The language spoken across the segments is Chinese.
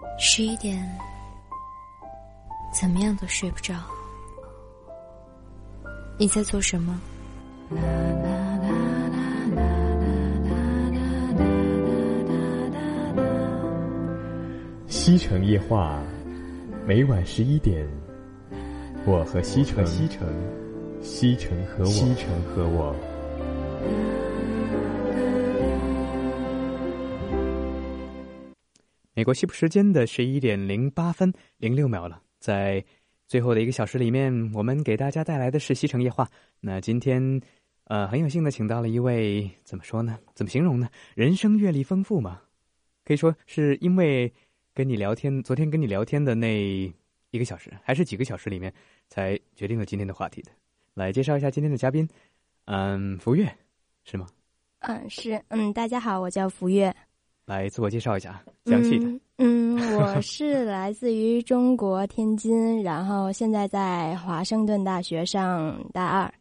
11点，怎么样都睡不着。你在做什么？ 西城夜话，每晚11点，我和西城和我。 美国西部时间的11点08分06秒了，在最后的1个小时里面，我们给大家带来的是西城夜话。那今天很有幸的请到了一位，怎么说呢，怎么形容呢，人生阅历丰富嘛，可以说是因为跟你聊天，昨天跟你聊天的那1个小时还是几个小时里面才决定了今天的话题的。来介绍一下今天的嘉宾，福月是吗？ 是，大家好，我叫福月。 来自我介绍一下，详细的。 我是来自于中国天津，然后现在在华盛顿大学上大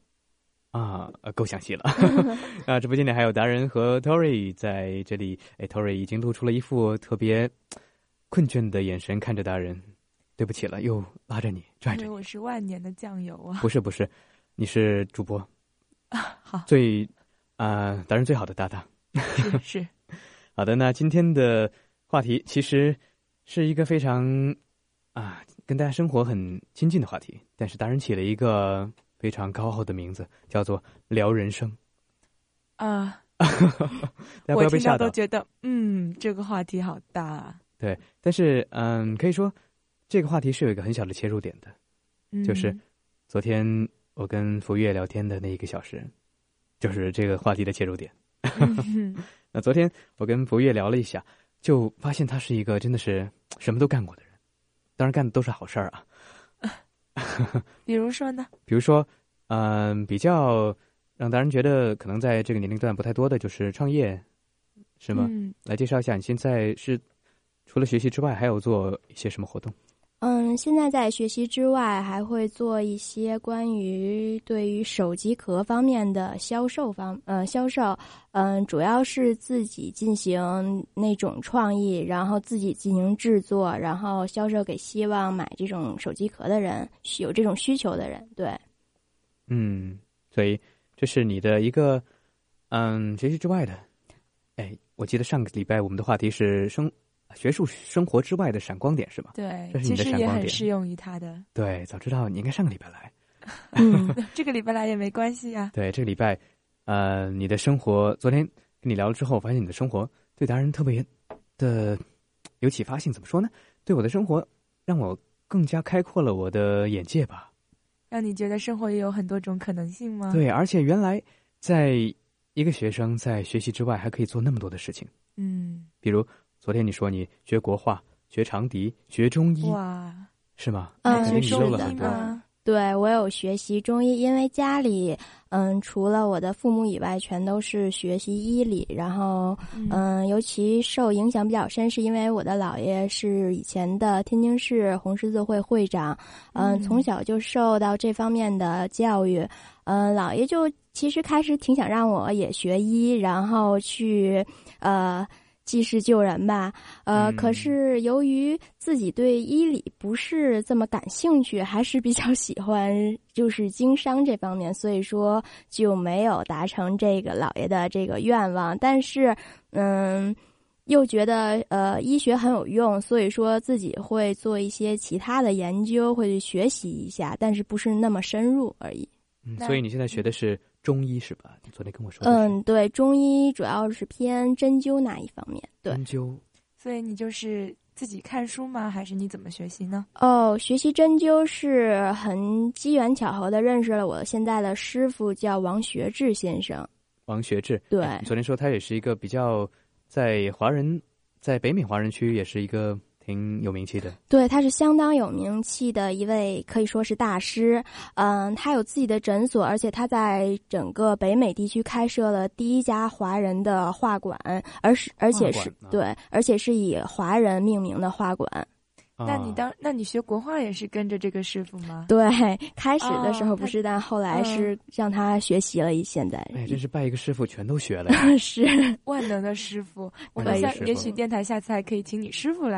2。 够详细了。直播间里还有达人和 Tori 在这里。Tori 已经露出了一副特别困倦的眼神看着达人。对不起了，又拉着你拽着你。 我是万年的酱油啊。 不是，你是主播。 好。 达人最好的搭档。 是。 好的，那今天的话题其实是一个非常跟大家生活很亲近的话题，但是达人起了一个非常高傲的名字，叫做聊人生。大家不要被吓到。 我听到都觉得这个话题好大啊。 对，但是可以说这个话题是有一个很小的切入点的，就是昨天我跟福月聊天的那1个小时，就是这个话题的切入点。那昨天我跟福月聊了一下，就发现他是一个真的是什么都干过的人，当然干的都是好事儿啊。 比如说呢？ 比如说，比较让达人觉得可能在这个年龄段不太多的就是创业，是吗？来介绍一下你现在是除了学习之外，还有做一些什么活动？ 现在在学习之外，还会做一些关于对于手机壳方面的销售，主要是自己进行那种创意，然后自己进行制作，然后销售给希望买这种手机壳的人，有这种需求的人。对。 所以这是你的一个学习之外的。我记得上个礼拜我们的话题是学术生活之外的闪光点，是吧？ 对， 这是你的闪光点， 其实也很适用于他的。 对，早知道你应该上个礼拜来。 这个礼拜来也没关系啊。 对，这个礼拜你的生活，昨天跟你聊了之后，我发现你的生活对达人特别的有启发性。怎么说呢？对我的生活让我更加开阔了我的眼界吧。 让你觉得生活也有很多种可能性吗？ 对，而且原来在一个学生在学习之外还可以做那么多的事情。比如昨天你说你学国画、学长笛、学中医。 哇， 是吗？ 学中医吗？对，我有学习中医，因为家里除了我的父母以外，全都是学习医理。然后尤其受影响比较深，是因为我的姥爷是以前的天津市红十字会会长，从小就受到这方面的教育。姥爷就其实开始挺想让我也学医，然后去济世救人吧，可是由于自己对医理不是这么感兴趣，还是比较喜欢就是经商这方面，所以说就没有达成这个姥爷的这个愿望。但是又觉得医学很有用，所以说自己会做一些其他的研究，会去学习一下，但是不是那么深入而已。 所以你现在学的是中医是吧？你昨天跟我说的。 对，中医主要是偏针灸那一方面。对， 针灸。 所以你就是自己看书吗？还是你怎么学习呢？ 学习针灸是很机缘巧合的认识了我现在的师傅，叫王学志先生。 王学志。 对。 你昨天说他也是一个比较在北美华人区也是一个挺有名气的。 对，他是相当有名气的一位，可以说是大师。他有自己的诊所，而且他在整个北美地区开设了第1家华人的画馆，而且是以华人命名的画馆。 那你学国画也是跟着这个师傅吗？ 对，开始的时候不是，但后来是让他学习了。现在真是拜一个师傅全都学了。 是万能的师傅。我们也许电台下次还可以请你师傅来。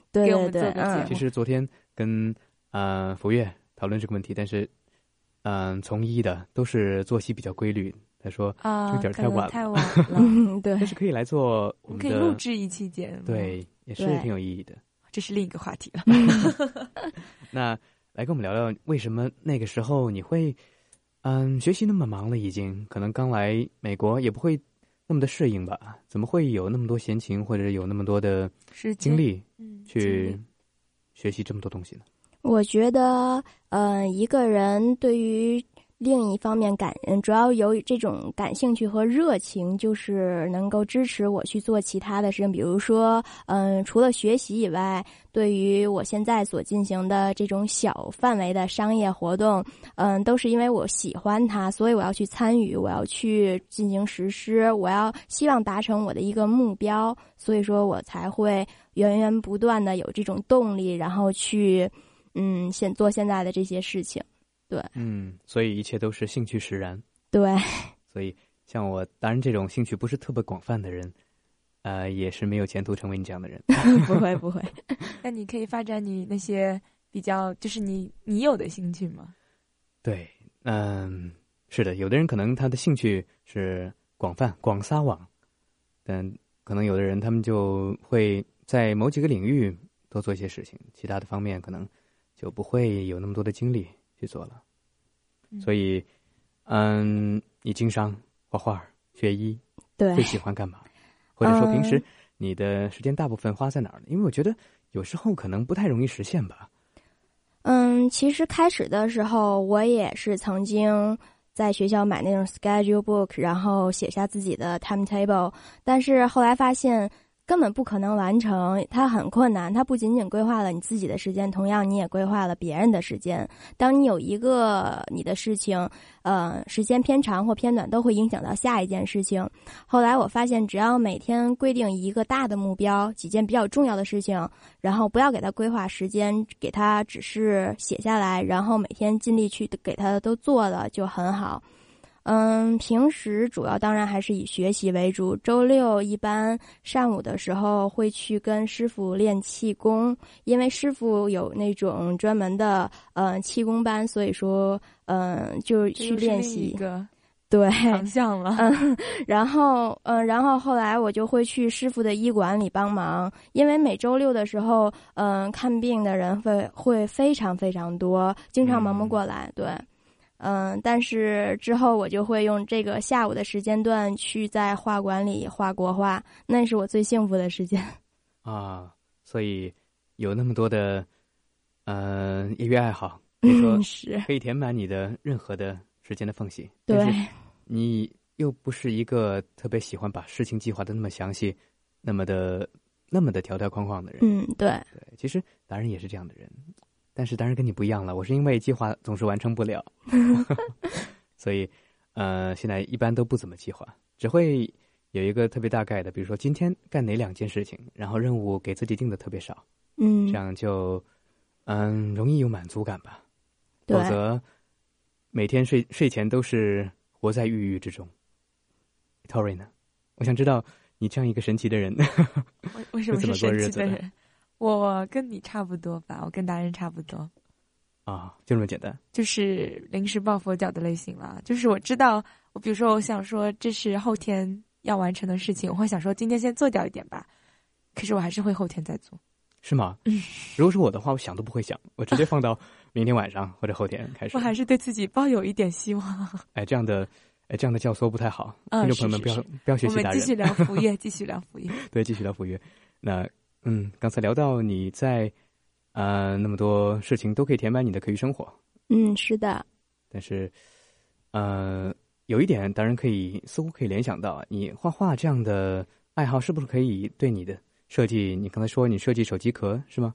给我对对对， 们做个节目。 其实昨天跟福月讨论这个问题，但是从医的都是作息比较规律。他说这个点太晚了， 太晚了。 对但是可以来做我们可以录制一期节目， 对，也是挺有意义的。 这是另一个话题了。 那来跟我们聊聊，为什么那个时候你会学习那么忙了，已经可能刚来美国也不会那么的适应吧？怎么会有那么多闲情，或者有那么多的精力去学习这么多东西呢？ 我觉得，一个人对于另一方面主要有这种感兴趣和热情，就是能够支持我去做其他的事情。比如说，除了学习以外，对于我现在所进行的这种小范围的商业活动，都是因为我喜欢它，所以我要去参与，我要去进行实施，我要希望达成我的一个目标，所以说我才会源源不断的有这种动力，然后去做现在的这些事情。对， 所以一切都是兴趣使然。 对， 所以像我，当然这种兴趣不是特别广泛的人，也是没有前途成为你这样的人。 不会。 那你可以发展你那些比较，就是你有的兴趣吗？ 对，是的，有的人可能他的兴趣是广泛、广撒网，但可能有的人他们就会在某几个领域多做一些事情，其他的方面可能就不会有那么多的精力去做了。所以你经商、画画、学医， 对， 最喜欢干嘛？或者说平时你的时间大部分花在哪儿呢？因为我觉得有时候可能不太容易实现吧。 其实开始的时候我也是曾经在学校买那种 schedule book， 然后写下自己的 timetable， 但是后来发现根本不可能完成，它很困难。它不仅仅规划了你自己的时间，同样你也规划了别人的时间。当你有一个你的事情，时间偏长或偏短都会影响到下一件事情。后来我发现，只要每天规定一个大的目标，几件比较重要的事情，然后不要给它规划时间，给它只是写下来，然后每天尽力去给它都做了，就很好。平时主要当然还是以学习为主。周六一般上午的时候会去跟师傅练气功，因为师傅有那种专门的气功班，所以说就去练习一个对方向了。 然后后来我就会去师傅的医馆里帮忙，因为每周六的时候看病的人会非常非常多，经常忙不过来。对。但是之后我就会用这个下午的时间段去在画馆里画国画，那是我最幸福的时间啊。所以有那么多的业余爱好，可以说可以填满你的任何的时间的缝隙。 对， 但是你又不是一个特别喜欢把事情计划的那么详细，那么的条条框框的人。 对， 其实达人也是这样的人。但是当然跟你不一样了，我是因为计划总是完成不了，所以现在一般都不怎么计划，只会有一个特别大概的，比如说今天干哪2件事情，然后任务给自己定的特别少，这样就容易有满足感吧。否则每天睡前都是活在郁郁之中。Tori 呢？我想知道你这样一个神奇的人， 为什么是神奇的人？我跟你差不多吧，我跟达人差不多啊，就这么简单， 就是临时抱佛脚的类型了。就是我知道，比如说我想说这是后天要完成的事情，我会想说今天先做掉一点吧，可是我还是会后天再做。 是吗？如果是我的话，我想都不会想，我直接放到明天晚上或者后天开始。 我还是对自己抱有一点希望。 这样的教唆不太好，听众朋友们不要学习达人。 我们继续聊副业，继续聊副业。 对，继续聊副业。那刚才聊到你在那么多事情都可以填满你的课余生活。 是的。 但是有一点当然似乎可以联想到，你画画这样的爱好是不是可以对你的设计，你刚才说你设计手机壳是吗？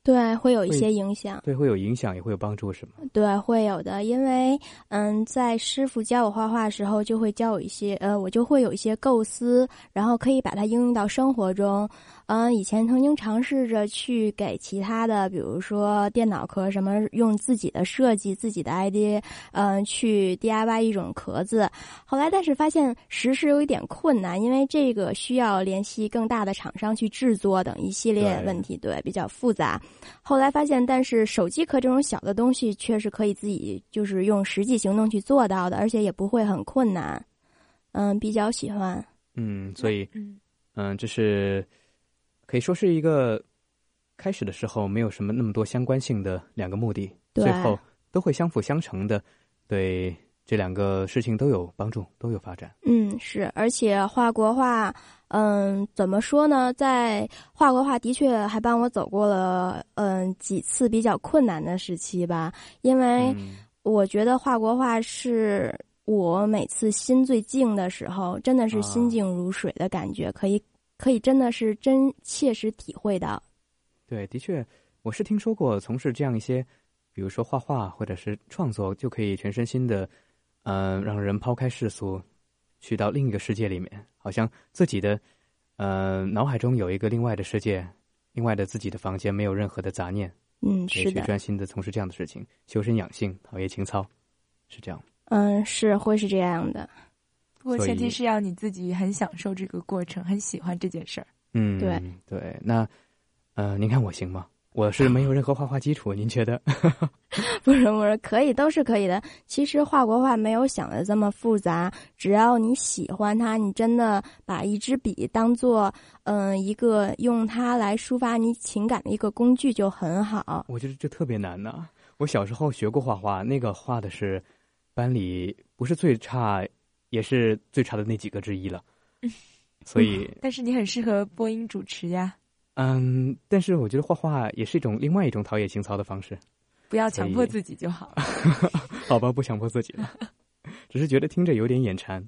对，会有一些影响。 对，会有影响，也会有帮助，是吗？ 对，会有的，因为在师傅教我画画的时候，就会教我一些我就会有一些构思，然后可以把它应用到生活中。以前曾经尝试着去给其他的，比如说电脑壳什么，用自己的设计、自己的 idea，去 DIY 一种壳子。后来，但是发现实施有一点困难，因为这个需要联系更大的厂商去制作等一系列问题，对，比较复杂。后来发现，但是手机壳这种小的东西却是可以自己就是用实际行动去做到的，而且也不会很困难。比较喜欢。 所以这是可以说是一个开始的时候没有什么那么多相关性的两个目的，最后都会相辅相成的，对这两个事情都有帮助，都有发展。 是，而且画国画，怎么说呢，在画国画的确还帮我走过了几次比较困难的时期吧，因为我觉得画国画是我每次心最静的时候，真的是心静如水的感觉，可以真的是切实体会到。 对，的确，我是听说过从事这样一些，比如说画画或者是创作，就可以全身心的，让人抛开世俗，去到另一个世界里面，好像自己的，脑海中有一个另外的世界，另外的自己的房间，没有任何的杂念。 是的， 去专心的从事这样的事情，修身养性，陶冶情操，是这样。 是会是这样的。 不过前提是要你自己很享受这个过程，很喜欢这件事儿。 对。那您看我行吗？我是没有任何画画基础，您觉得？ 不是，可以，都是可以的。其实画国画没有想的这么复杂，只要你喜欢它，你真的把一支笔当做一个用它来抒发你情感的一个工具就很好。 我觉得这特别难呢。我小时候学过画画，那个画的是班里不是最差，也是最差的那几个之一了。所以， 但是你很适合播音主持呀。 但是我觉得画画也是另外一种陶冶情操的方式。 不要强迫自己就好了。 好吧，不强迫自己了，只是觉得听着有点眼馋。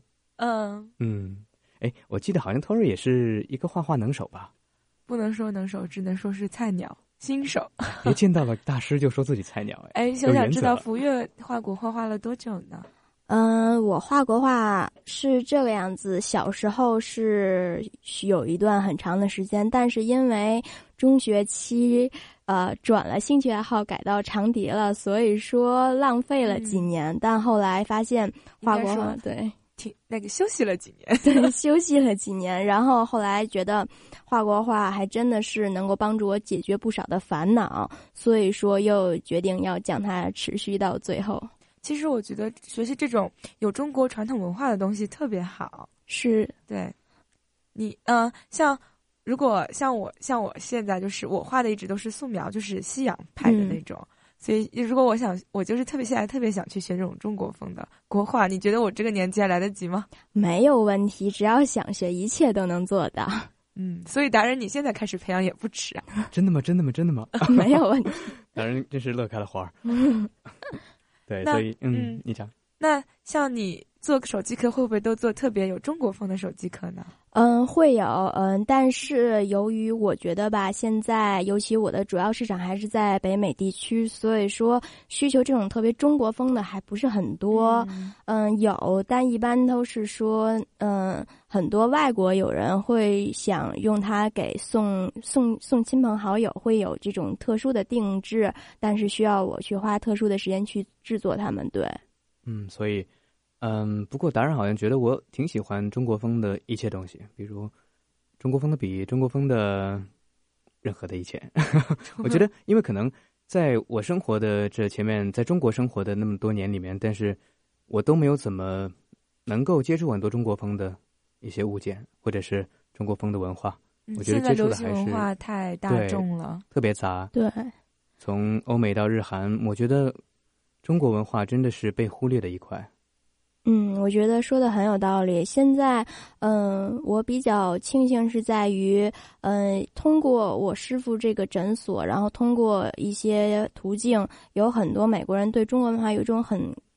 我记得好像 Tori 也是一个画画能手吧？ 不能说能手，只能说是菜鸟、新手。 别见到了大师就说自己菜鸟。 想知道福月画国画了多久呢？ 我画国画是这个样子，小时候是有一段很长的时间，但是因为中学期转了兴趣爱好改到长笛了，所以说浪费了几年。但后来发现画国画休息了几年。 对，休息了几年，然后后来觉得画国画还真的是能够帮助我解决不少的烦恼，所以说又决定要将它持续到最后。 其实我觉得学习这种有中国传统文化的东西特别好。 是，对。 你如果像我现在就是我画的一直都是素描，就是西洋派的那种。所以如果我就是现在特别想去学这种中国风的国画，你觉得我这个年纪还来得及吗？ 没有问题，只要想学，一切都能做到。 所以达人你现在开始培养也不迟啊。 真的吗？ 没有问题。 达人真是乐开了花儿。对，所以你讲。 那像你做手机壳会不会都做特别有中国风的手机壳呢？ 会有，但是由于我觉得吧，现在尤其我的主要市场还是在北美地区，所以说需求这种特别中国风的还不是很多。有，但一般都是说，很多外国友人会想用它给送亲朋好友，会有这种特殊的定制，但是需要我去花特殊的时间去制作它们。对， 所以。不过达人好像觉得我挺喜欢中国风的一切东西，比如中国风的笔，中国风的任何的一切。我觉得，因为可能在我生活的这前面，在中国生活的那么多年里面，但是我都没有怎么能够接触很多中国风的一些物件，或者是中国风的文化。我觉得接触的还是现在流行文化太大众了， 特别杂。 对， 从欧美到日韩，我觉得中国文化真的是被忽略的一块。 我觉得说的很有道理。现在，我比较庆幸是在于，通过我师傅这个诊所，然后通过一些途径，有很多美国人对中国文化有一种很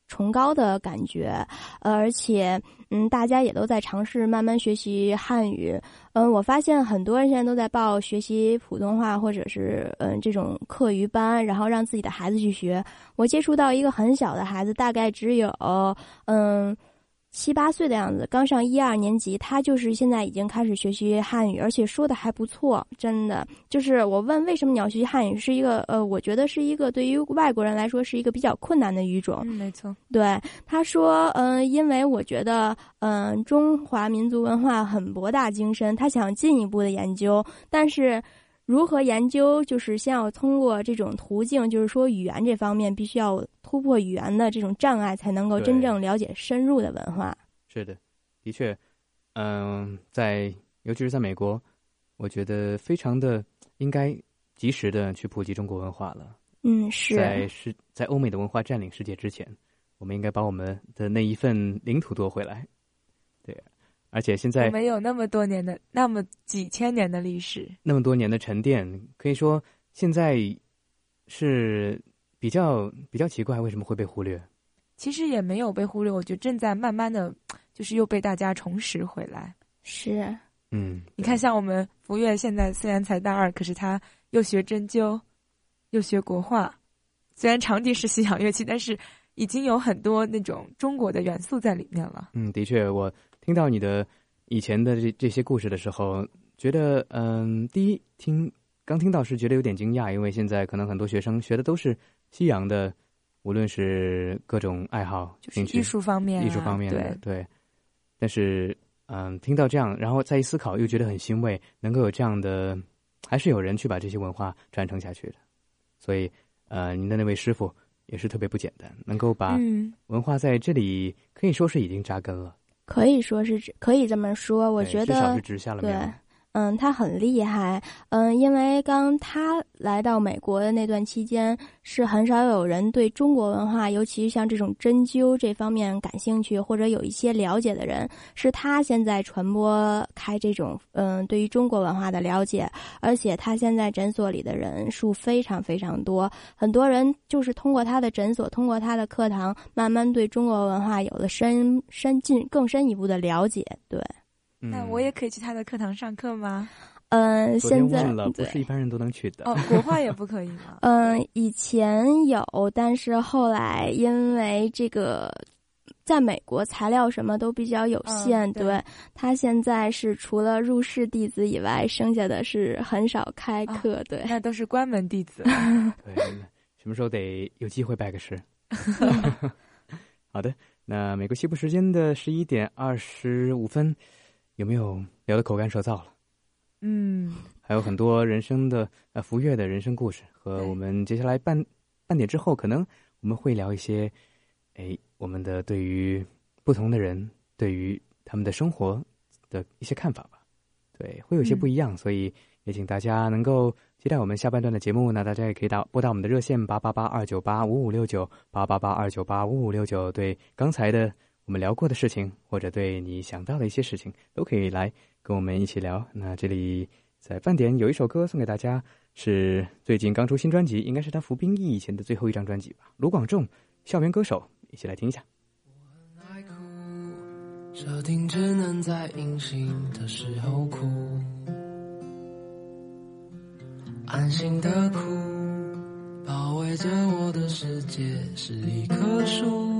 崇高的感觉，而且大家也都在尝试慢慢学习汉语。我发现很多人现在都在报学习普通话或者是这种课余班，然后让自己的孩子去学。我接触到一个很小的孩子，大概只有7、8岁的样子，刚上1、2年级，他就是现在已经开始学习汉语，而且说的还不错，真的。就是我问为什么你要学习汉语，是一个我觉得是一个对于外国人来说是一个比较困难的语种。 没错。 对，他说因为我觉得中华民族文化很博大精深，他想进一步的研究，但是如何研究，就是先要通过这种途径，就是说语言这方面必须要突破语言的这种障碍，才能够真正了解深入的文化。 是的，的确，尤其是在美国，我觉得非常的应该及时的去普及中国文化了。 是在欧美的文化占领世界之前，我们应该把我们的那一份领土夺回来。对。而且现在我们有那么多年的、那么几千年的历史， 那么多年的沉淀，可以说现在是比较奇怪，为什么会被忽略？ 其实也没有被忽略，我觉得正在慢慢的，就是又被大家重拾回来。 是， 你看，像我们福月现在虽然才大2，可是他又学针灸，又学国画，虽然长笛是西洋乐器，但是已经有很多那种中国的元素在里面了。 的确，我听到你的以前的这些故事的时候，觉得第一刚听到是觉得有点惊讶，因为现在可能很多学生学的都是西洋的，无论是各种爱好、 就是艺术方面的，对。但是听到这样，然后再一思考，又觉得很欣慰，能够有这样的，还是有人去把这些文化传承下去的。所以您的那位师傅也是特别不简单，能够把文化在这里可以说是已经扎根了。 可以说是可以这么说，我觉得至少是植下了苗。 他很厉害。因为刚他来到美国的那段期间，是很少有人对中国文化，尤其是像这种针灸这方面感兴趣，或者有一些了解的人，是他现在传播开这种对于中国文化的了解，而且他现在诊所里的人数非常非常多，很多人就是通过他的诊所，通过他的课堂，慢慢对中国文化有了更深一步的了解。对。 那我也可以去他的课堂上课吗？ 现在不是一般人都能去的。 国画也不可以吗？ 以前有，但是后来因为这个在美国材料什么都比较有限，对，他现在是除了入室弟子以外，剩下的是很少开课，对， 那都是关门弟子。 对，什么时候得有机会拜个师？好的，那美国西部时间的11点25分。有没有聊得口干舌燥了？还有很多人生的福月的人生故事，和我们接下来半点之后，可能我们会聊一些，我们的对于不同的人，对于他们的生活的一些看法吧。对，会有些不一样，所以也请大家能够期待我们下半段的节目。那大家也可以拨打我们的热线888-298-5569，888-298-5569，对刚才的我们聊过的事情，或者对你想到的一些事情，都可以来跟我们一起聊。那这里在半点有一首歌送给大家，是最近刚出新专辑，应该是他服兵役以前的最后一张专辑吧，卢广仲，校园歌手，一起来听一下。 我很爱哭，设定只能在隐形的时候哭，安心的哭，包围着我的世界是一棵树，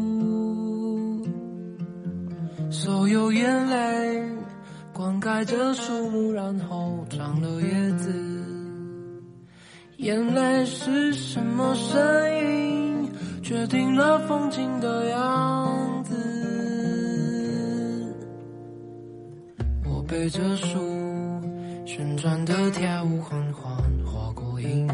所有眼泪灌溉着树木，然后长了叶子。眼泪是什么声音，决定了风景的样子。我背着树，旋转的跳舞，缓缓划过银河。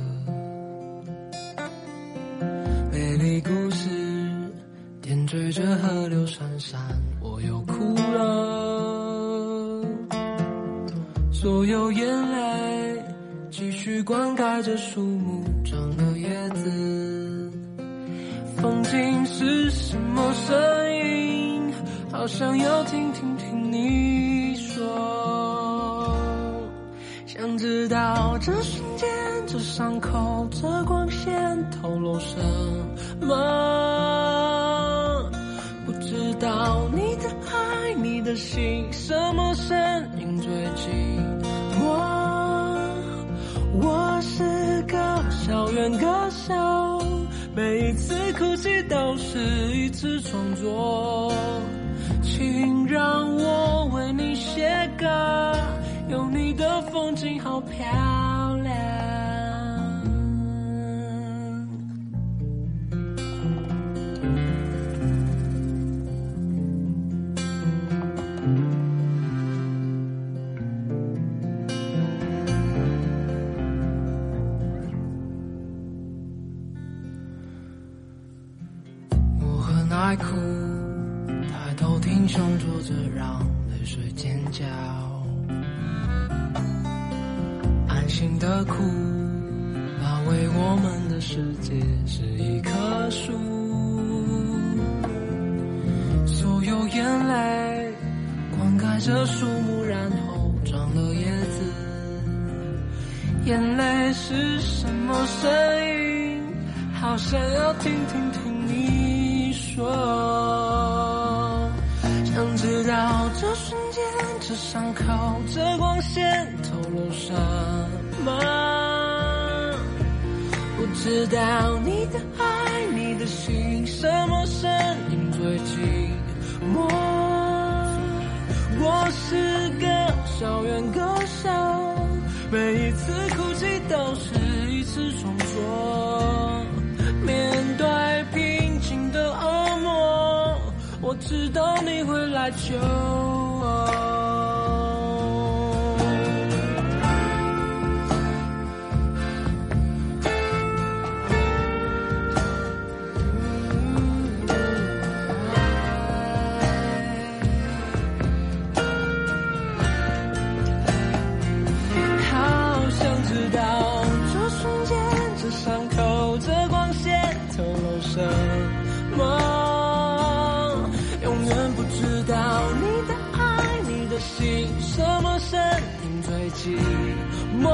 美丽故事点缀着河流闪闪，我又哭了。所有眼泪继续灌溉着树木，长了叶子。风景是什么声音，好想要听你说。想知道这瞬间，这伤口，这光线透露什么。 道你的爱，你的心，什么声音最近？我是个校园歌手，每一次哭泣都是一次创作，请让我为你写歌，有你的风景好漂亮。爱哭，抬头挺胸坐着让泪水尖叫，安心的哭，包围我们的世界是一棵树，所有眼泪灌溉着树木，然后长了叶子。眼泪是什么声音？好想要听你说，想知道这瞬间，这伤口，这光线透露什么？不知道你的爱，你的心，什么声音最寂寞？我是个校园歌手，每一次哭泣都是一次创作，面对平静的恶魔，我知道你会来救我。好想知道这瞬间，这伤口，这光线透露什么？永远不知道你的爱，你的心，什么声音最寂寞？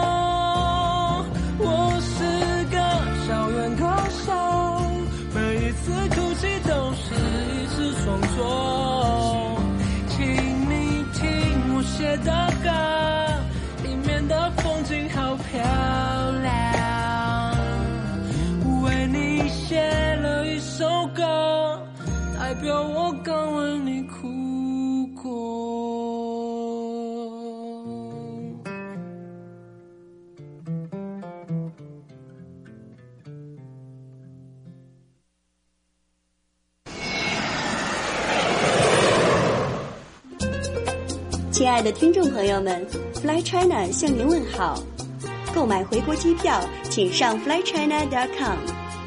我是个校园歌手，每一次哭泣都是一次创作，请你听我写的歌，里面的风景好漂亮，为你写了一首歌，代表我刚为你哭过。 亲爱的听众朋友们， Fly China 向您问好。购买回国机票，请上 flychina.com。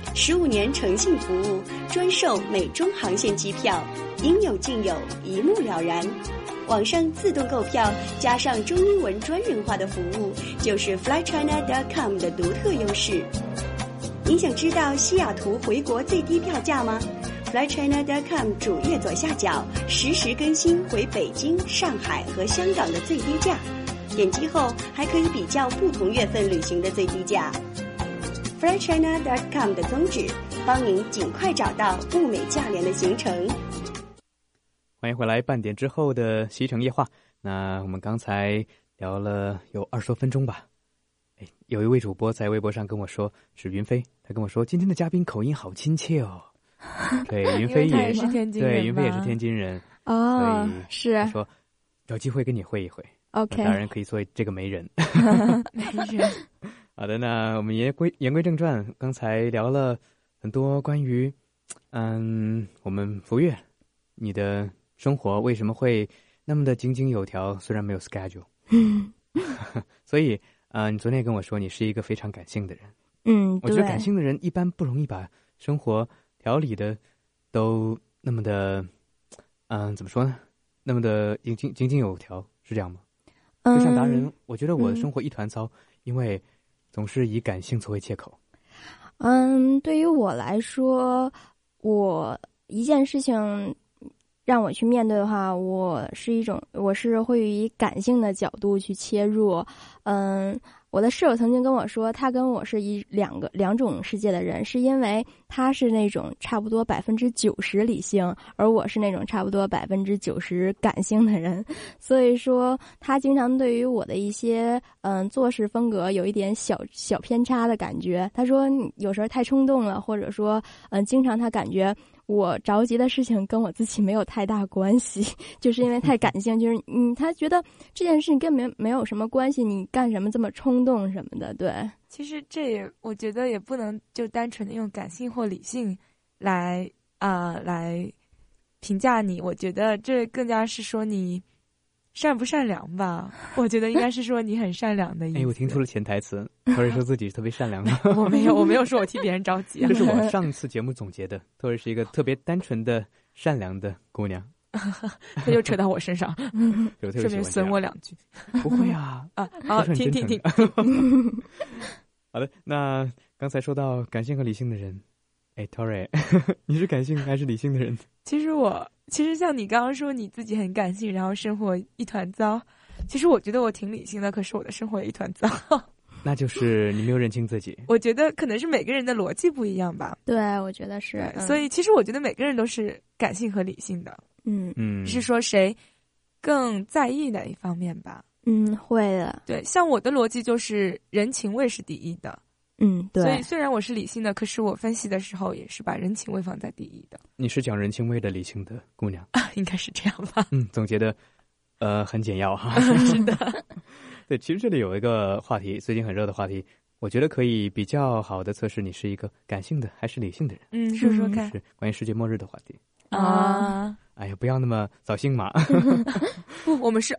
15年诚信服务，专售美中航线机票，应有尽有，一目了然。网上自动购票加上中英文专人化的服务，就是 flychina.com 的独特优势。您想知道西雅图回国最低票价吗？flychina.com 主页左下角实时更新回北京、上海和香港的最低价，点击后还可以比较不同月份旅行的最低价。flychina.com 的宗旨，帮您尽快找到物美价廉的行程。 欢迎回来，半点之后的西城夜话。那我们刚才聊了有20多分钟吧。有一位主播在微博上跟我说，是云飞，他跟我说今天的嘉宾口音好亲切哦。对，云飞也是天津人， 对，云飞也是天津人哦，是。 他说有机会跟你会一会 ，OK， 当然可以做这个媒人。 媒人。 好的，那我们言归正传，刚才聊了很多关于，我们福月，你的生活为什么会那么的井井有条？虽然没有 schedule， 所以你昨天也跟我说你是一个非常感性的人。我觉得感性的人一般不容易把生活调理的都那么的，怎么说呢？那么的井井有条，是这样吗？就像达人，我觉得我的生活一团糟，因为总是以感性作为借口。 对于我来说，我一件事情让我去面对的话，我是会以感性的角度去切入。我我的室友曾经跟我说，他跟我是两种世界的人，是因为他是那种差不多90%理性，而我是那种差不多90%感性的人，所以说他经常对于我的一些做事风格有一点小偏差的感觉。他说有时候太冲动了，或者说经常他感觉我着急的事情跟我自己没有太大关系，就是因为太感性，就是他觉得这件事情跟没有什么关系，你干什么这么冲动什么的。对， 其实我觉得也不能就单纯的用感性或理性来评价你，我觉得这更加是说你善不善良吧。我觉得应该是说你很善良的意思。 我听出了潜台词，托瑞说自己特别善良的。 我没有说我替别人着急。 这是我上次节目总结的，托瑞是一个特别单纯的善良的姑娘。 他又扯到我身上，顺便损我2句。 不会啊， 听。 好的，那刚才说到感性和理性的人，托瑞，你是感性还是理性的人？ 其实像你刚刚说你自己很感性，然后生活一团糟。其实我觉得我挺理性的，可是我的生活也一团糟。 那就是你没有认清自己。 我觉得可能是每个人的逻辑不一样吧。 对，我觉得是。 所以其实我觉得每个人都是感性和理性的。是说谁更在意哪一方面吧。 会的。 对，像我的逻辑就是人情味是第一的。 对。 所以虽然我是理性的，可是我分析的时候也是把人情味放在第一的。 你是讲人情味的理性的姑娘。 应该是这样吧。 总结的很简要哈。 是的。 对，其实这里有一个话题，最近很热的话题，我觉得可以比较好的测试你是一个感性的还是理性的人。 说说看。 是关于世界末日的话题。哎呀，不要那么扫兴嘛。 不，我们是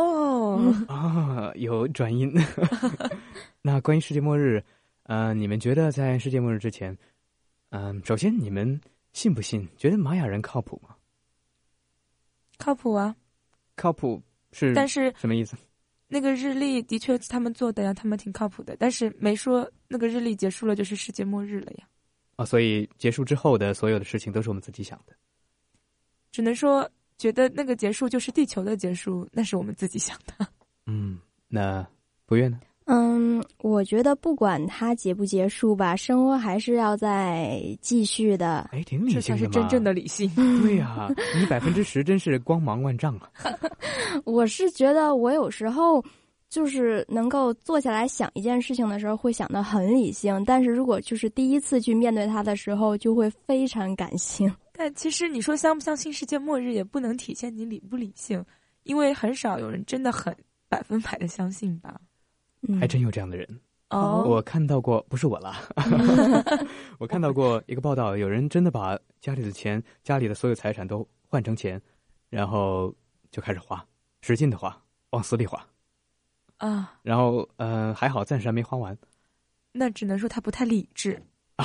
有转音。那关于世界末日，你们觉得在世界末日之前，首先你们信不信？觉得玛雅人靠谱吗？ 靠谱啊。 靠谱是， 但是什么意思？ 那个日历的确是他们做的呀，他们挺靠谱的，但是没说那个日历结束了就是世界末日了呀。 所以结束之后的所有的事情都是我们自己想的。 只能说觉得那个结束就是地球的结束，那是我们自己想的。 那不悦呢？ 我觉得不管它结不结束吧，生活还是要再继续的。 挺理性的嘛， 这才是真正的理性。 对呀，你10%真是光芒万丈啊。 我是觉得我有时候就是能够坐下来想一件事情的时候会想得很理性，但是如果就是第一次去面对它的时候就会非常感性。 但其实你说相不相信世界末日也不能体现你理不理性，因为很少有人真的很100%的相信吧。 还真有这样的人。我看到过，不是我啦。我看到过一个报道，有人真的把家里的钱、家里的所有财产都换成钱，然后就开始花，使劲的花，往死里花。然后还好暂时还没花完。 那只能说他不太理智。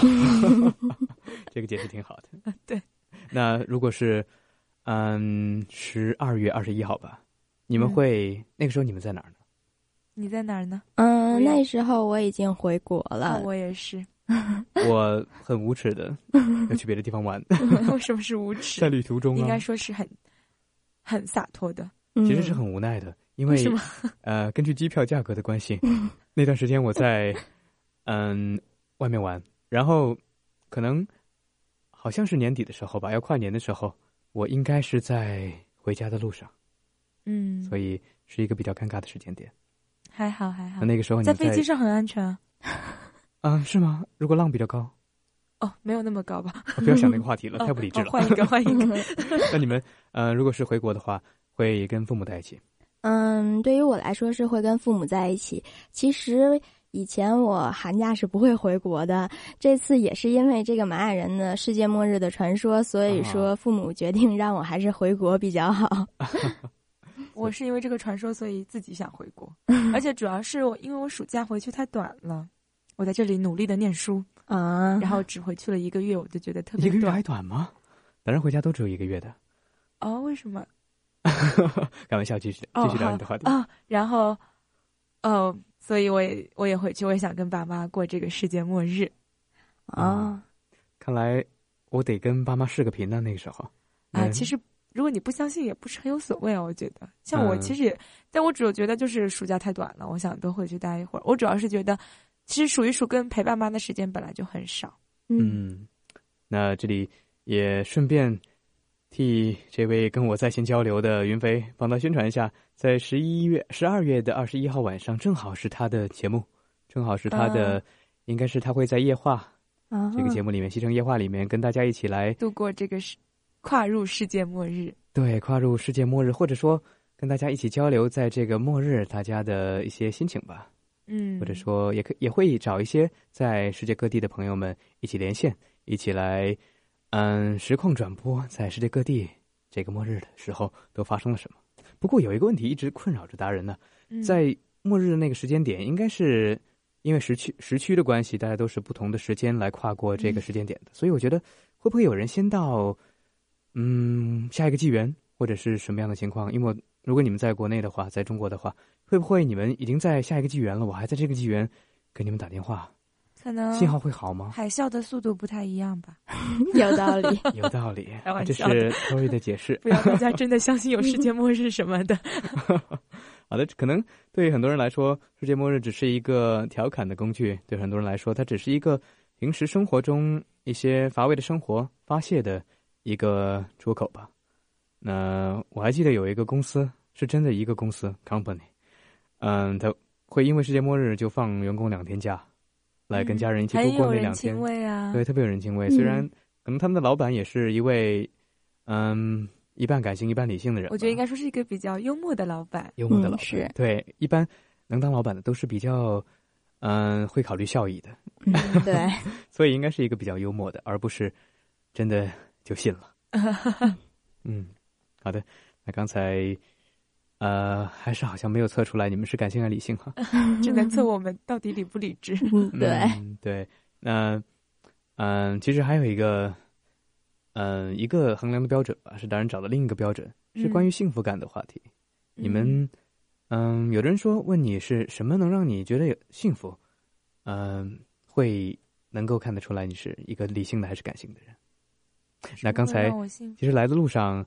这个解释挺好的。 对。 那如果是12月21号吧，你们会那个时候你们在哪儿呢？ 你在哪儿呢？ 那时候我已经回国了。 我也是。 我很无耻的要去别的地方玩。 为什么是无耻？ 在旅途中应该说是很洒脱的。 其实是很无奈的，因为根据机票价格的关系，那段时间我在外面玩，然后可能好像是年底的时候吧，要跨年的时候，我应该是在回家的路上。所以是一个比较尴尬的时间点。 还好。 那个时候你在飞机上很安全啊。 是吗？如果浪比较高？ 没有那么高吧。 不要想那个话题了，太不理智了。 换一个。 那你们如果是回国的话，会跟父母在一起？ 对于我来说是会跟父母在一起。其实以前我寒假是不会回国的，这次也是因为这个玛雅人的世界末日的传说，所以说父母决定让我还是回国比较好。 我是因为这个传说，所以自己想回国，而且主要是因为我暑假回去太短了，我在这里努力的念书然后只回去了1个月，我就觉得特别短。1 个月还短吗？本人回家都只有1个月的。 为什么？ 开玩笑，继续聊你的话题然后所以我也回去，我也想跟爸妈过这个世界末日看来我得跟爸妈视个频呢。那个时候其实如果你不相信也不是很有所谓啊，我觉得。像我其实也，但我主要觉得就是暑假太短了，我想多回去待一会儿。我主要是觉得，其实数一数跟陪爸妈的时间本来就很少。 那这里也顺便替这位跟我在线交流的云飞帮他宣传一下，在12月的21号晚上，正好是他的节目，正好是他的，应该是他会在夜话这个节目里面，西城夜话里面跟大家一起来度过这个跨入世界末日。对， 跨入世界末日，或者说跟大家一起交流在这个末日大家的一些心情吧。或者说也会找一些在世界各地的朋友们一起连线，一起来实况转播在世界各地这个末日的时候都发生了什么。不过有一个问题一直困扰着达人呢，在末日的那个时间点，应该是因为时区的关系，大家都是不同的时间来跨过这个时间点的，所以我觉得会不会有人先到下一个纪元，或者是什么样的情况？因为如果你们在国内的话，在中国的话，会不会你们已经在下一个纪元了，我还在这个纪元给你们打电话， 可能信号会好吗？ 海啸的速度不太一样吧。 有道理有道理， 开玩这笑的， 是 Tori 的解释。 不要大家真的相信有世界末日什么的。 好的，可能对很多人来说，世界末日只是一个调侃的工具，对很多人来说，它只是一个平时生活中一些乏味的生活发泄的一个出口吧。那我还记得有一个公司，是真的一个公司 company， 它会因为世界末日就放员工2天假，来跟家人一起度过那2天。很有人情味啊。 对，特别有人情味。虽然可能他们的老板也是一位一半感性一半理性的人， 我觉得应该说是一个比较幽默的老板。 幽默的老板， 是。 对，一般能当老板的都是比较会考虑效益的。 对。 所以应该是一个比较幽默的，而不是真的就信了。好的，那刚才还是好像没有测出来你们是感性还是理性哈。 正在测我们到底理不理智。 对，那其实还有一个衡量的标准吧，是达人找的另一个标准，是关于幸福感的话题。你们有的人说问你是什么能让你觉得有幸福，会能够看得出来你是一个理性的还是感性的人。那刚才其实来的路上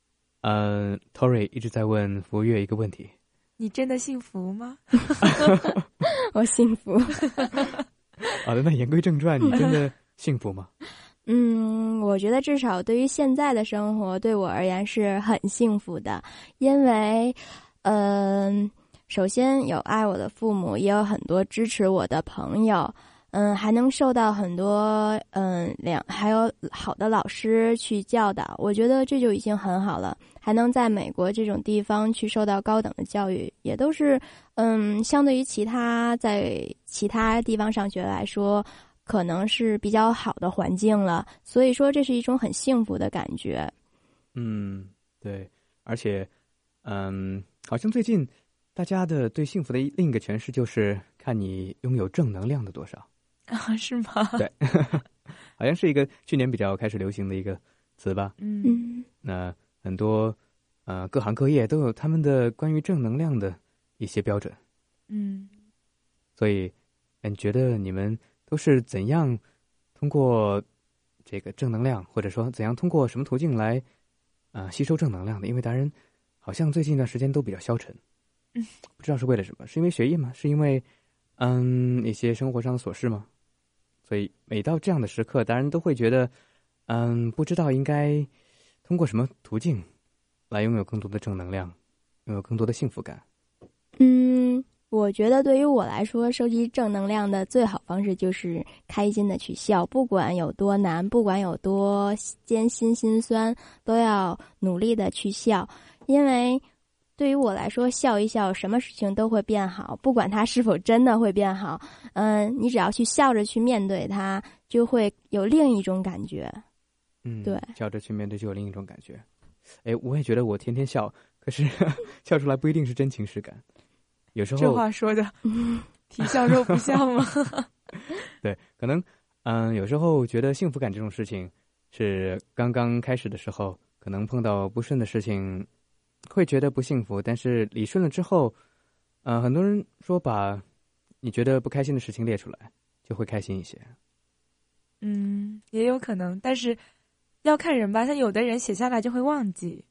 Tori 一直在问服务员一个问题， 你真的幸福吗？ 我幸福。 好的，那言归正传，你真的幸福吗？ 我觉得至少对于现在的生活，对我而言是很幸福的，因为首先有爱我的父母，也有很多支持我的朋友，还能受到很多还有好的老师去教导，我觉得这就已经很好了。还能在美国这种地方去受到高等的教育，也都是相对于在其他地方上学来说，可能是比较好的环境了。所以说这是一种很幸福的感觉。 对，而且好像最近大家的对幸福的另一个诠释就是看你拥有正能量的多少。 是吗？ 对。好像是一个去年比较开始流行的一个词吧。那很多各行各业都有他们的关于正能量的一些标准。所以你觉得你们都是怎样通过这个正能量，或者说怎样通过什么途径来吸收正能量的？因为达人好像最近一段时间都比较消沉。不知道是为了什么？是因为学业吗？是因为一些生活上的琐事吗？所以每到这样的时刻，达人都会觉得不知道应该通过什么途径来拥有更多的正能量，拥有更多的幸福感。 我觉得对于我来说，收集正能量的最好方式就是开心的去笑，不管有多难，不管有多艰辛心酸，都要努力的去笑。因为对于我来说，笑一笑，什么事情都会变好，不管它是否真的会变好。你只要去笑着去面对它，就会有另一种感觉。对， 笑着去面对就有另一种感觉。我也觉得我天天笑，可是笑出来不一定是真情实感。有时候这话说的啼笑肉不笑吗？ 对，可能有时候觉得幸福感这种事情是刚刚开始的时候，可能碰到不顺的事情会觉得不幸福，但是理顺了之后很多人说把你觉得不开心的事情列出来就会开心一些。 也有可能，但是要看人吧，像有的人写下来就会忘记，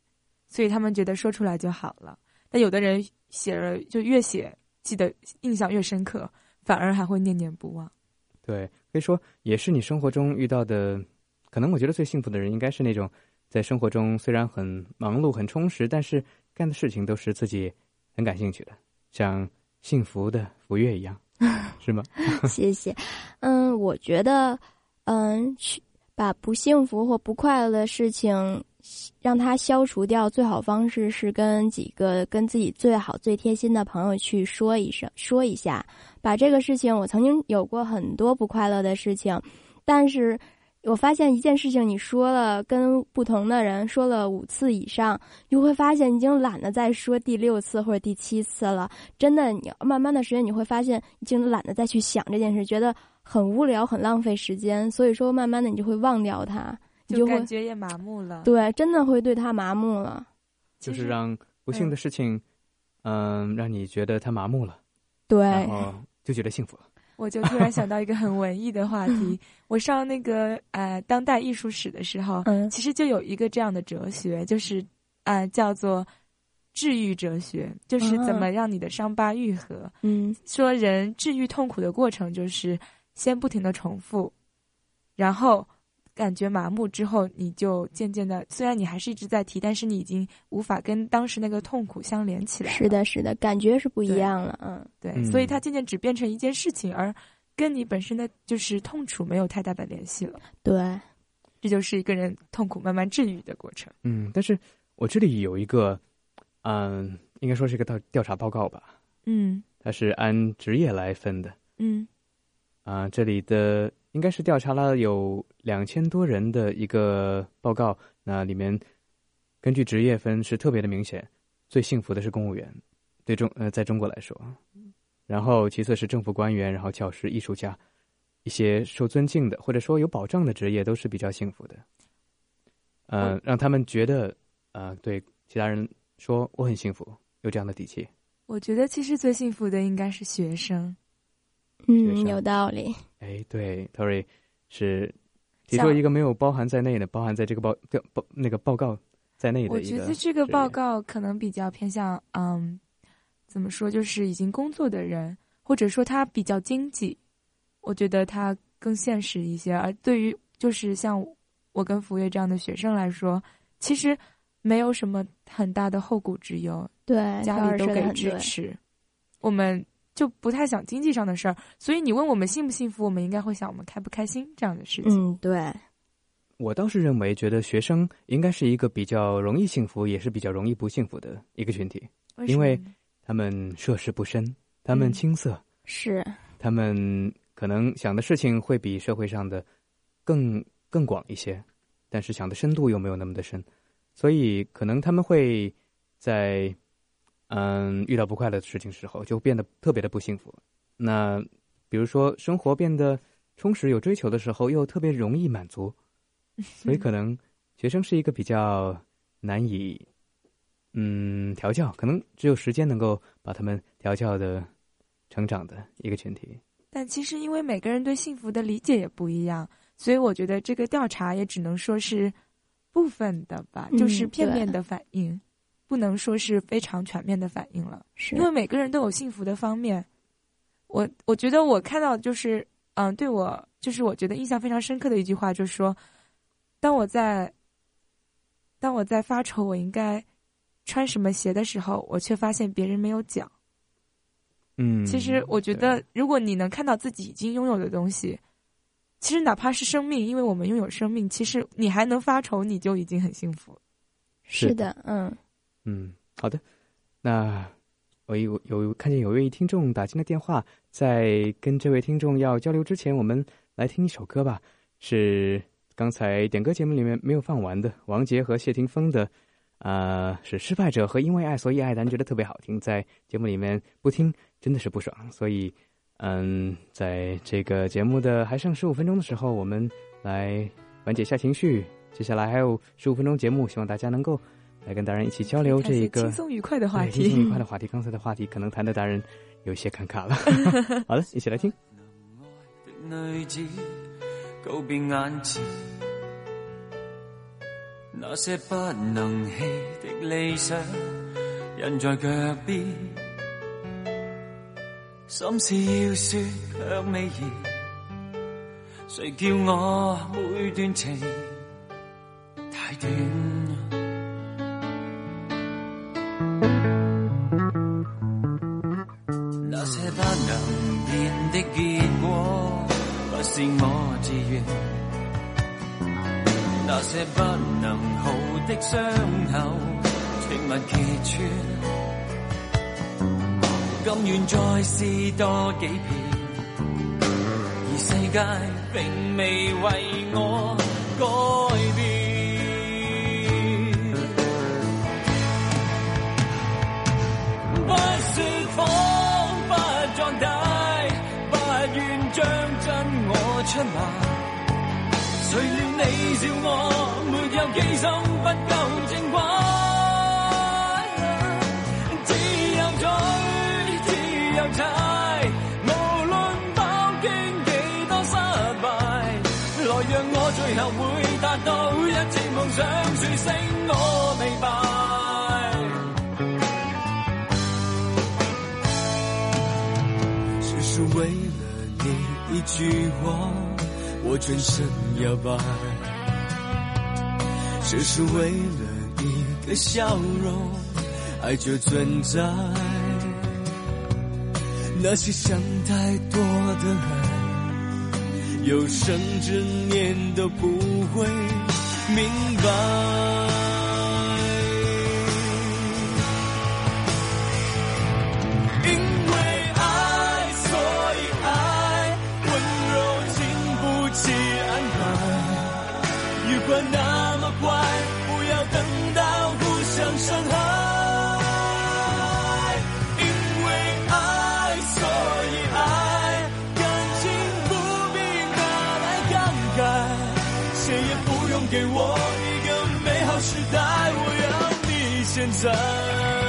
所以他们觉得说出来就好了。但有的人写了就越写记得印象越深刻，反而还会念念不忘。 对，可以说也是你生活中遇到的，可能我觉得最幸福的人应该是那种在生活中虽然很忙碌很充实，但是干的事情都是自己很感兴趣的，像幸福的福月一样，是吗？ 谢谢。我觉得去把不幸福或不快乐的事情让它消除掉，最好方式是跟几个跟自己最好最贴心的朋友去说一下，把这个事情，我曾经有过很多不快乐的事情，但是我发现一件事情你说了跟不同的人说了5次以上，你会发现已经懒得再说第6次或者第7次了。真的，你慢慢的时间你会发现已经懒得再去想这件事，觉得很无聊很浪费时间，所以说慢慢的你就会忘掉它，你就会感觉也麻木了。 对，真的会对它麻木了， 就是让不幸的事情让你觉得它麻木了， 对， 然后就觉得幸福了。 我就突然想到一个很文艺的话题，我上那个当代艺术史的时候，其实就有一个这样的哲学，就是叫做治愈哲学，就是怎么让你的伤疤愈合。说人治愈痛苦的过程就是先不停的重复，然后感觉麻木之后，你就渐渐的，虽然你还是一直在提，但是你已经无法跟当时那个痛苦相连起来了。 是的，感觉是不一样了。 对，所以它渐渐只变成一件事情，而跟你本身的就是痛楚没有太大的联系了。 对， 这就是一个人痛苦慢慢治愈的过程。 但是我这里有一个应该说是一个调查报告吧。它是按职业来分的。这里的应该是调查了有2000多人的一个报告，那里面根据职业分是特别的明显，最幸福的是公务员，在中国来说，然后其次是政府官员，然后教师、艺术家，一些受尊敬的或者说有保障的职业都是比较幸福的。让他们觉得对其他人说我很幸福，有这样的底气。 我觉得其实最幸福的应该是学生。 有道理。 对 Tori 是提出一个没有包含在内的，包含在这个报告在内的一个。 我觉得这个报告可能比较偏向怎么说，就是已经工作的人，或者说他比较经济，我觉得他更现实一些。而对于就是像我跟福月这样的学生来说，其实没有什么很大的后顾之忧， 对， 家里都给支持，我们就不太想经济上的事儿，所以你问我们幸不幸福，我们应该会想我们开不开心这样的事情。 对。 我倒是觉得学生应该是一个比较容易幸福，也是比较容易不幸福的一个群体，因为他们涉世不深，他们青涩， 是他们可能想的事情会比社会上的更广一些，但是想的深度又没有那么的深，所以可能他们会在遇到不快乐的事情时候就变得特别的不幸福。那比如说生活变得充实有追求的时候又特别容易满足，所以可能学生是一个比较难以调教，可能只有时间能够把他们调教的成长的一个群体。 但其实因为每个人对幸福的理解也不一样，所以我觉得这个调查也只能说是部分的吧，就是片面的反应，不能说是非常全面的反应了。因为每个人都有幸福的方面。我觉得我看到就是对我就是我觉得印象非常深刻的一句话，就是说当我在发愁我应该穿什么鞋的时候，我却发现别人没有脚。其实我觉得如果你能看到自己已经拥有的东西，其实哪怕是生命，因为我们拥有生命，其实你还能发愁，你就已经很幸福。 是的。 好的。那我看见有位听众打进了电话，在跟这位听众要交流之前，我们来听一首歌吧，是刚才点歌节目里面没有放完的王杰和谢霆锋的是失败者和因为爱所以爱，咱觉得特别好听，在节目里面不听真的是不爽，所以在这个节目的还剩15分钟的时候，我们来缓解一下情绪，接下来还有15分钟节目，希望大家能够来跟达人一起交流这个轻松愉快的话题。 轻松愉快的话题，刚才的话题可能谈的达人有些尴尬了。好的，一起来听。 女子告別眼前那些不能棄的理想，印在腳邊，心事要說卻未言，誰叫我每段情太短？那些不能變的結果，不是我自願。那些不能好的傷口，請勿揭穿。甘願再試多幾遍，而世界並未為我改變。不說謊，不裝呆，不願將真我出賣。誰料你笑我沒有機心，不夠正規，只有嘴，只有踩，無論飽經幾多失敗，來讓我最後會達到一次夢想，說聲我明白。只是為了你一句話，我全身搖擺，只是為了一個笑容，愛就存在。那些想太多的人，有生之年都不會明白。那麼快，不要等到互相傷害。因為愛，所以愛，感情不必拿來感慨。誰也不用給我一個美好時代，我要你現在。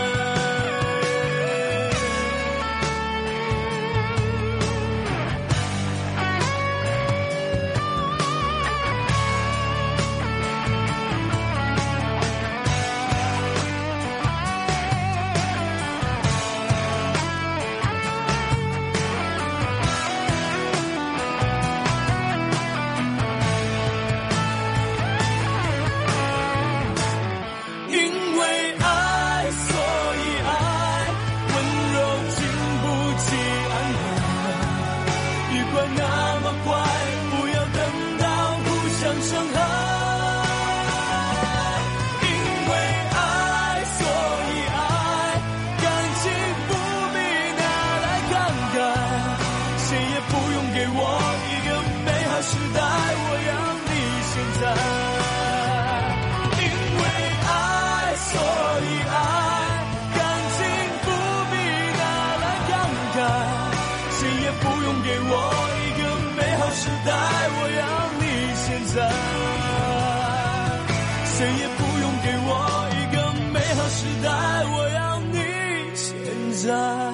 谁也不用給我一個美好時代，我要你現在。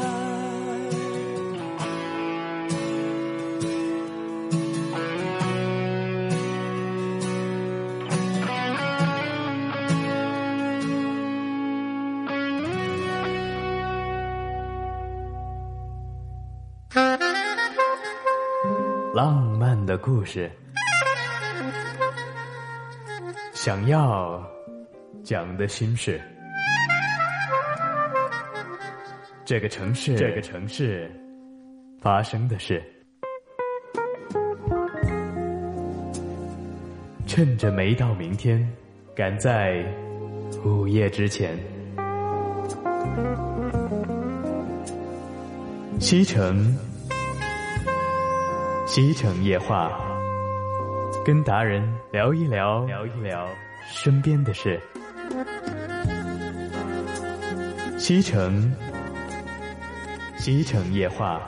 浪漫的故事，想要讲的心事。这个城市发生的事。趁着没到明天，赶在午夜之前。西城夜话，跟达人聊一聊身边的事。西城夜话。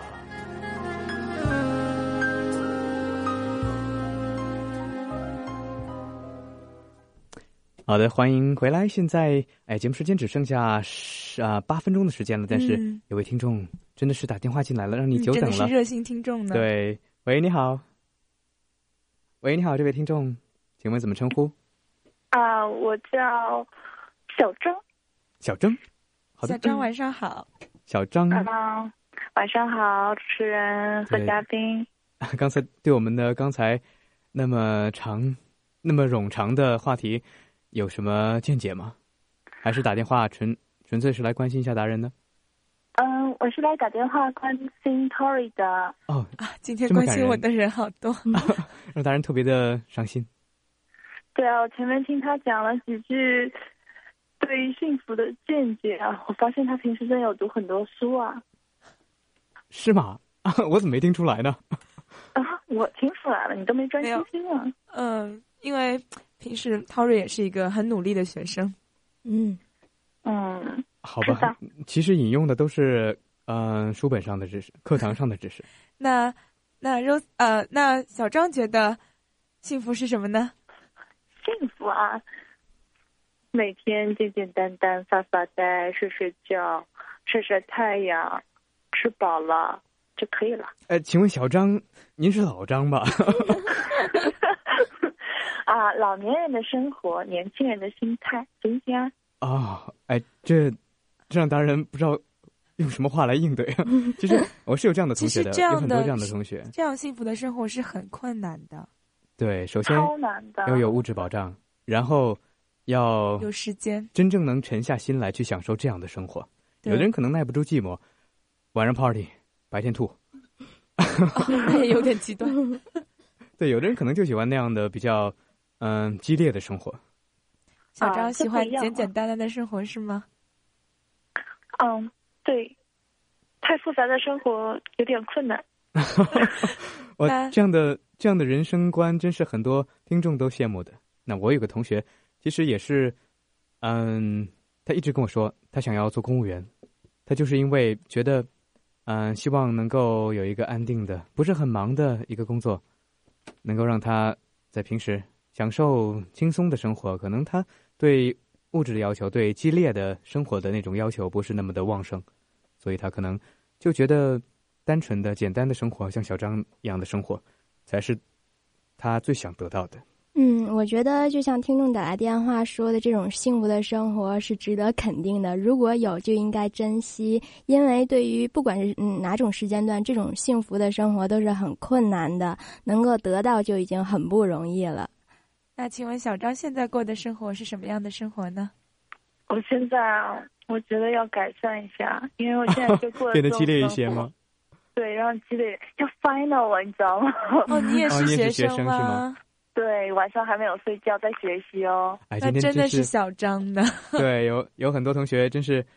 好的，欢迎回来。现在节目时间只剩下8分钟的时间了，但是有位听众真的是打电话进来了，让你久等了。 真的是热心听众呢。 对，喂，你好。喂，你好，这位听众，请问怎么称呼？ 我叫小张。 小张，好的。 小张晚上好。 小张， 晚上好，主持人和嘉宾。 刚才对我们的刚才那么长、那么冗长的话题有什么见解吗？还是打电话纯粹是来关心一下达人呢？ 我是来打电话关心 Tori 的。 哦啊，今天关心我的人好多， 让达人特别的伤心。 对啊，我前面听他讲了几句对于幸福的见解啊，我发现他平时真有读很多书啊。 是吗？我怎么没听出来呢？ 我听出来了，你都没专心听啊。 因为平时 Tori 也是一个很努力的学生。 好吧，其实引用的都是书本上的知识，课堂上的知识。 那小张觉得幸福是什么呢？ 幸福啊，每天简简单单发发呆，睡睡觉，晒晒太阳，吃饱了就可以了。 请问小张，您是老张吧？ 老年人的生活，年轻人的心态，行不行啊？ 这让达人不知道用什么话来应对。其实我是有这样的同学的，有很多这样的同学。 这样幸福的生活是很困难的。 对，首先超难的， 要有物质保障，然后要有时间， 真正能沉下心来去享受这样的生活。有的人可能耐不住寂寞，晚上 party， 白天吐。 那也有点极端。 对，有的人可能就喜欢那样的比较激烈的生活。 小张喜欢简简单单的生活是吗？ 对，太复杂的生活有点困难。 这样的人生观真是很多听众都羡慕的。那我有个同学其实也是他一直跟我说他想要做公务员，他就是因为觉得希望能够有一个安定的不是很忙的一个工作，能够让他在平时享受轻松的生活。可能他对物质的要求，对激烈的生活的那种要求不是那么的旺盛，所以他可能就觉得单纯的简单的生活，像小张一样的生活才是他最想得到的。 我觉得就像听众打来电话说的，这种幸福的生活是值得肯定的，如果有就应该珍惜，因为对于不管是哪种时间段，这种幸福的生活都是很困难的，能够得到就已经很不容易了。 那请问小张现在过的生活是什么样的生活呢？ 我现在我觉得要改善一下，因为我现在就过得变得激烈一些吗？ 对，然后激烈要 final 了，你知道吗？ 你也是学生吗？是吗？ 对，晚上还没有睡觉，在学习哦。 那真的是小张的。 对，有很多同学真是，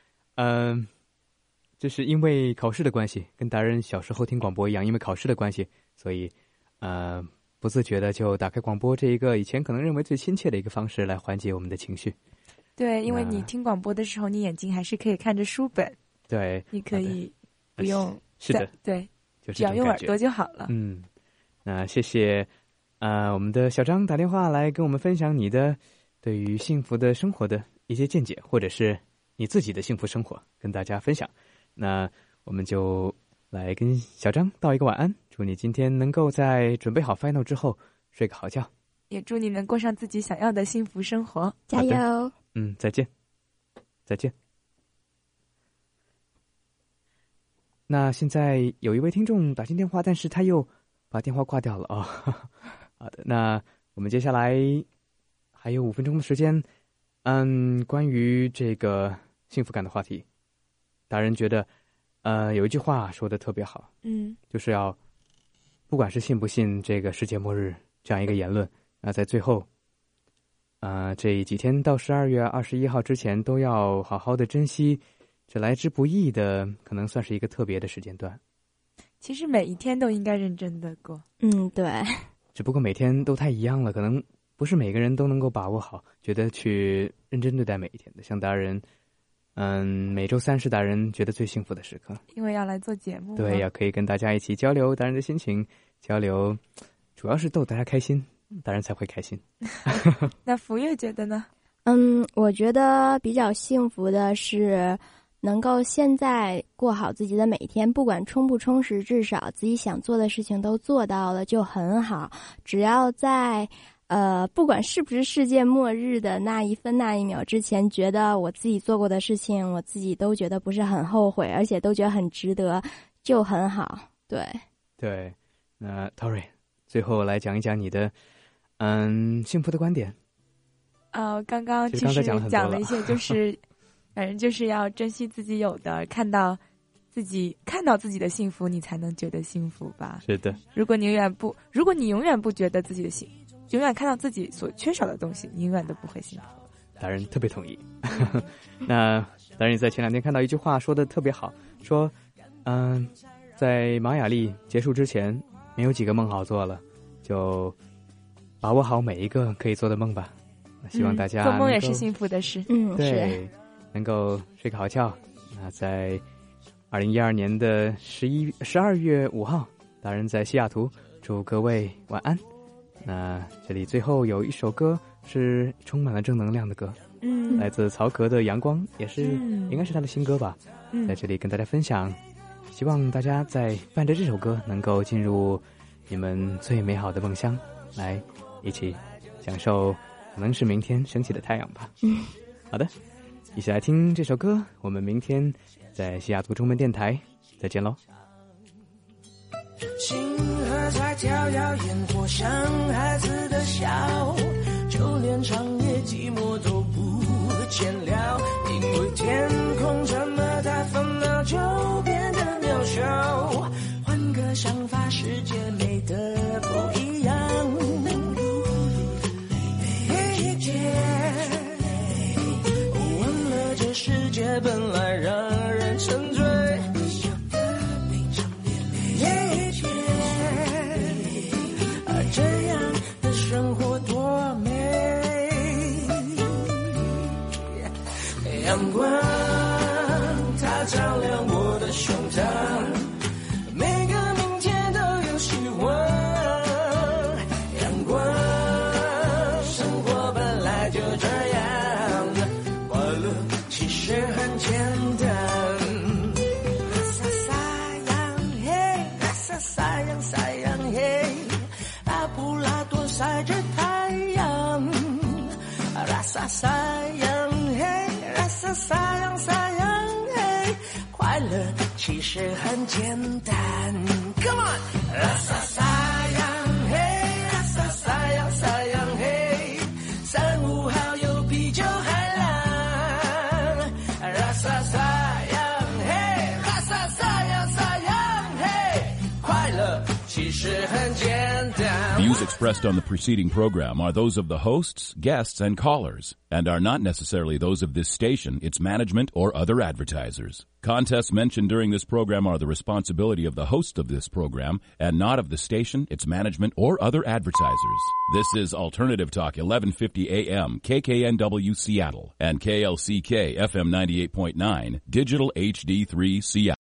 就是因为考试的关系，跟达人小时候听广播一样，因为考试的关系，所以不自觉的就打开广播这一个以前可能认为最亲切的一个方式来缓解我们的情绪。 对，因为你听广播的时候，你眼睛还是可以看着书本。 对， 你可以不用。 是的， 对， 就是只要用耳朵就好了。 那谢谢我们的小张打电话来跟我们分享你的对于幸福的生活的一些见解，或者是你自己的幸福生活跟大家分享。那我们就来跟小张道一个晚安，祝你今天能够在准备好 final 之后睡个好觉， 也祝你能过上自己想要的幸福生活， 加油。 再见。那现在有一位听众打进电话，但是他又把电话挂掉了啊。好的，那我们接下来还有5分钟的时间，关于这个幸福感的话题，达人觉得有一句话说的特别好，就是要不管是信不信这个世界末日这样一个言论，那在最后这几天到12月21号之前都要好好的珍惜这来之不易的，可能算是一个特别的时间段。 其实每一天都应该认真的过。 对。 只不过每天都太一样了，可能不是每个人都能够把握好，觉得去认真对待每一天的。像达人，每周3是达人觉得最幸福的时刻， 因为要来做节目。 对，要可以跟大家一起交流达人的心情，交流主要是逗大家开心，达人才会开心。 那福月觉得呢？ 我觉得比较幸福的是能够现在过好自己的每一天，不管充不充实，至少自己想做的事情都做到了就很好。只要在不管是不是世界末日的那一分那一秒之前，觉得我自己做过的事情，我自己都觉得不是很后悔，而且都觉得很值得，就很好。对， 那 Tori 最后来讲一讲你的幸福的观点。 刚刚其实讲了一些，就是反正就是要珍惜自己有的，看到自己的幸福，你才能觉得幸福吧。 是的， 如果你永远不觉得自己的永远看到自己所缺少的东西，你永远都不会幸福。 达人特别同意。那达人在前2天看到一句话说的特别好，说在玛雅历结束之前，没有几个梦好做了，就把握好每一个可以做的梦吧。希望大家做梦也是幸福的事。 对，能够睡个好觉。那在2012年的12月5号，达人在西雅图，祝各位晚安。那这里最后有一首歌是充满了正能量的歌，来自曹格的《阳光》，也是应该是他的新歌吧，在这里跟大家分享。希望大家在伴着这首歌能够进入你们最美好的梦乡，来一起享受可能是明天升起的太阳吧。好的，一起来听这首歌，我们明天在西雅图中文电台再见咯。 星河在跳跃，烟火像孩子的笑，就连长夜寂寞都不见了，因为天空这么大，烦恼就变得渺小，换个想法，世界美得不一样。问了这世界本来让人沉醉，这样的生活多美，阳光它照亮我的胸膛，每个明天都有希望。阳光，生活本来就这样，快乐其实很简单。晒阳嘿，拉布拉多晒着太阳，拉萨晒阳嘿，拉萨晒阳嘿，快乐其实很简单。Come on， 拉萨晒阳嘿，拉萨晒阳嘿，3、5号有啤酒海浪，拉萨晒阳嘿，拉萨晒阳嘿，快乐。 Views expressed on the preceding program are those of the hosts, guests, and callers, and are not necessarily those of this station, its management, or other advertisers. Contests mentioned during this program are the responsibility of the host of this program, and not of the station, its management, or other advertisers. This is Alternative Talk 1150 AM, KKNW Seattle, and KLCK FM 98.9, Digital HD3 Seattle.